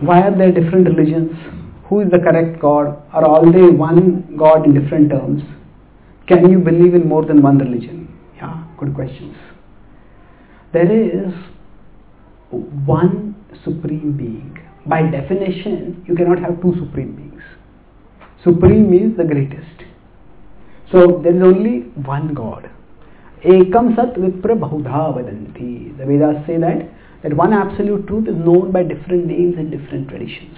Why are there different religions? Who is the correct God? Are all they one God in different terms? Can you believe in more than one religion? Yeah, good questions. There is one supreme being. By definition, you cannot have two supreme beings. Supreme means the greatest. So there is only one God. Ekam sat vipra bahudha vadanti. The Vedas say that one absolute truth is known by different names and different traditions.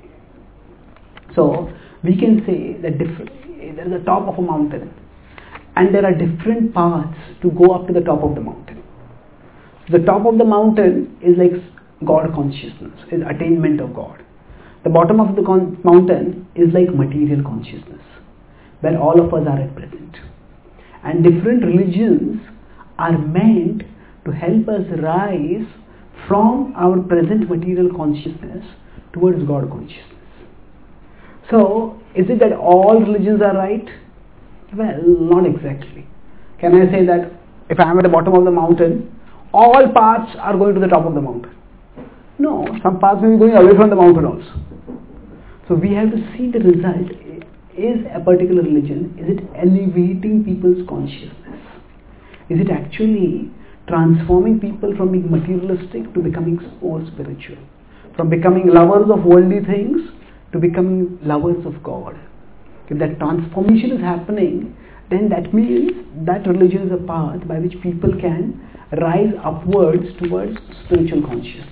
So we can say that there is a top of a mountain and there are different paths to go up to the top of the mountain. The top of the mountain is like God consciousness, is attainment of God. The bottom of the mountain is like material consciousness, where all of us are at present. And different religions are meant to help us rise from our present material consciousness towards God consciousness. So, is it that all religions are right? Well, not exactly. Can I say that if I am at the bottom of the mountain, all paths are going to the top of the mountain? No, some paths may be going away from the mountain also. So we have to see the result. Is a particular religion, is it elevating people's consciousness? Is it actually transforming people from being materialistic to becoming more spiritual? From becoming lovers of worldly things to becoming lovers of God? If that transformation is happening, then that means that religion is a path by which people can rise upwards towards spiritual consciousness.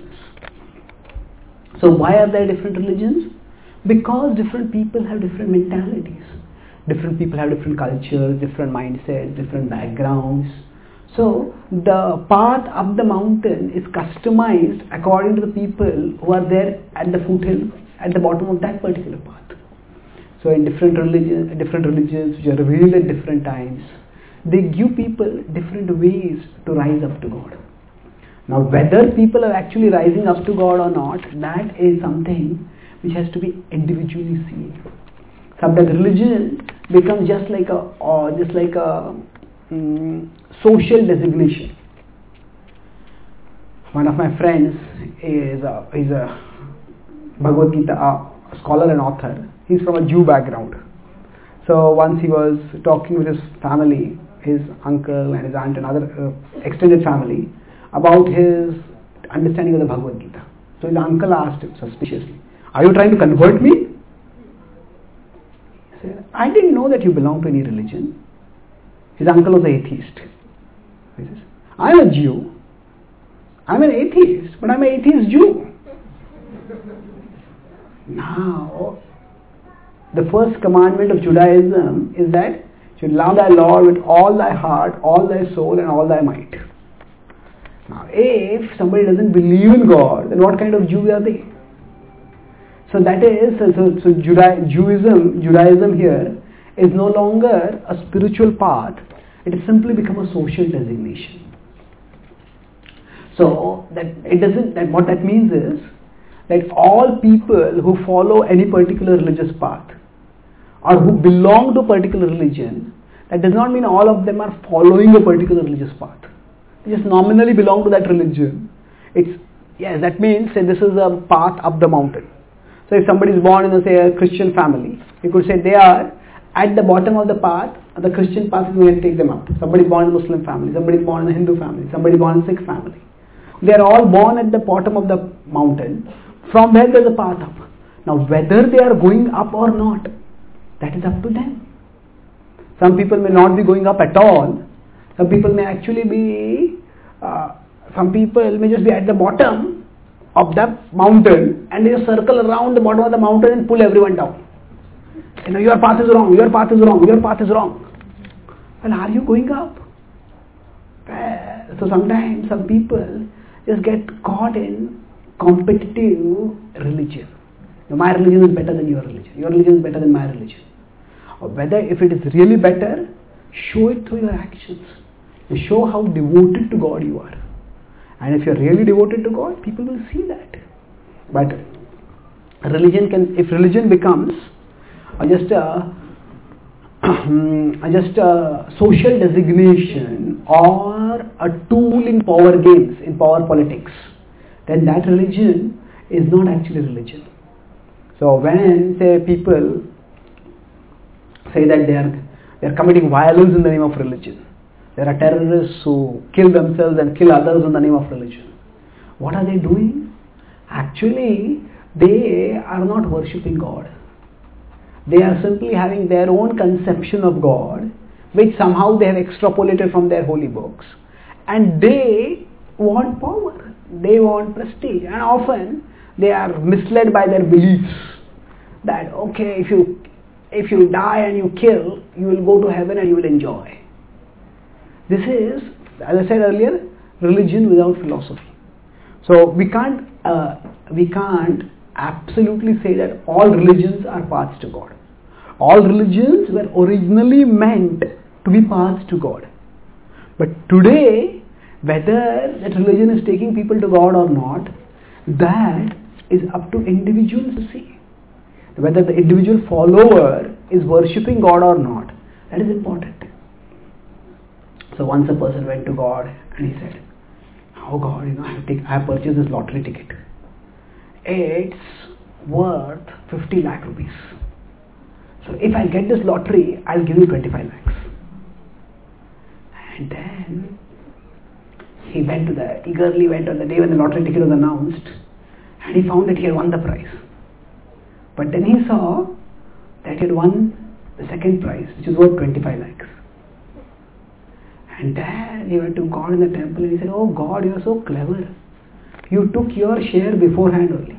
So why are there different religions? Because different people have different mentalities. Different people have different cultures, different mindsets, different backgrounds. So the path up the mountain is customized according to the people who are there at the foothill, at the bottom of that particular path. So in different religions which are revealed at different times, they give people different ways to rise up to God. Now whether people are actually rising up to God or not, that is something which has to be individually seen. Sometimes religion becomes just like a social designation. One of my friends is a Bhagavad Gita scholar and author. He's from a Jew background. So once he was talking with his family, his uncle and his aunt and other extended family, about his understanding of the Bhagavad Gita. So his uncle asked him suspiciously, "Are you trying to convert me?" He said, "I didn't know that you belong to any religion." His uncle was an atheist. He says, "I'm a Jew. I'm an atheist, but I'm an atheist Jew." Now, the first commandment of Judaism is that you should love thy Lord with all thy heart, all thy soul and all thy might. Now, if somebody doesn't believe in God, then what kind of Jew are they? So that is, Judaism here is no longer a spiritual path, it has simply become a social designation. So what that means is that all people who follow any particular religious path or who belong to a particular religion, that does not mean all of them are following a particular religious path. They just nominally belong to that religion. That means say this is a path up the mountain. So if somebody is born in a Christian family, you could say they are at the bottom of the path, the Christian path is going to take them up. Somebody is born in a Muslim family, somebody is born in a Hindu family, somebody is born in a Sikh family. They are all born at the bottom of the mountain, from where there is a path up. Now whether they are going up or not, that is up to them. Some people may not be going up at all. Some people may actually be, some people may just be at the bottom of the mountain and they just circle around the bottom of the mountain and pull everyone down. Your path is wrong, your path is wrong, your path is wrong. Well, are you going up? Well, so sometimes some people just get caught in competitive religion. My religion is better than your religion. Your religion is better than my religion. Or whether if it is really better, show it through your actions. You show how devoted to God you are. And if you are really devoted to God, people will see that. But if religion becomes just a social designation or a tool in power games, in power politics, then that religion is not actually religion. So when say people say that they are committing violence in the name of religion, there are terrorists who kill themselves and kill others in the name of religion. What are they doing? Actually, they are not worshipping God. They are simply having their own conception of God, which somehow they have extrapolated from their holy books. And they want power. They want prestige. And often they are misled by their beliefs that, okay, if you die and you kill, you will go to heaven and you will enjoy. This is, as I said earlier, religion without philosophy. So we can't absolutely say that all religions are paths to God. All religions were originally meant to be paths to God. But today, whether that religion is taking people to God or not, that is up to individuals to see. Whether the individual follower is worshipping God or not, that is important. So once a person went to God and he said, "Oh God, I have purchased this lottery ticket. It's worth 50 lakh rupees. So if I get this lottery, I'll give you 25 lakhs. And then he eagerly went on the day when the lottery ticket was announced, and he found that he had won the prize. But then he saw that he had won the second prize, which is worth 25 lakhs. And then he went to God in the temple and he said, "Oh God, you are so clever. You took your share beforehand only."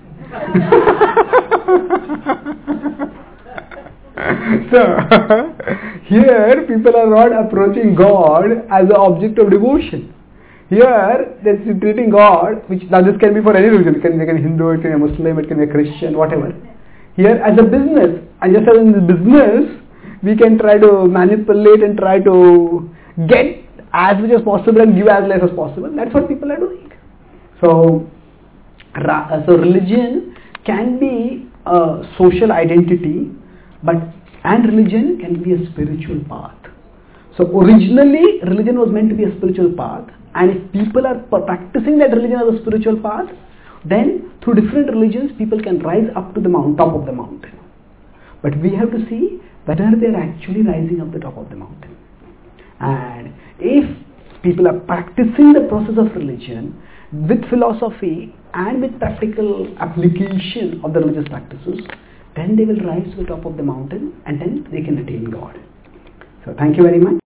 So, here people are not approaching God as an object of devotion. Here, they're treating God, which now this can be for any religion, it can be a Hindu, it can be a Muslim, it can be a Christian, whatever. Here, as a business, and just as in the business, we can try to manipulate and try to get as much as possible and give as less as possible. That's what people are doing. So religion can be a social identity, and religion can be a spiritual path. So originally, religion was meant to be a spiritual path, and if people are practicing that religion as a spiritual path, then through different religions, people can rise up to the top of the mountain. But we have to see whether they are actually rising up the top of the mountain. And if people are practicing the process of religion with philosophy and with practical application of the religious practices, then they will rise to the top of the mountain and then they can attain God. So thank you very much.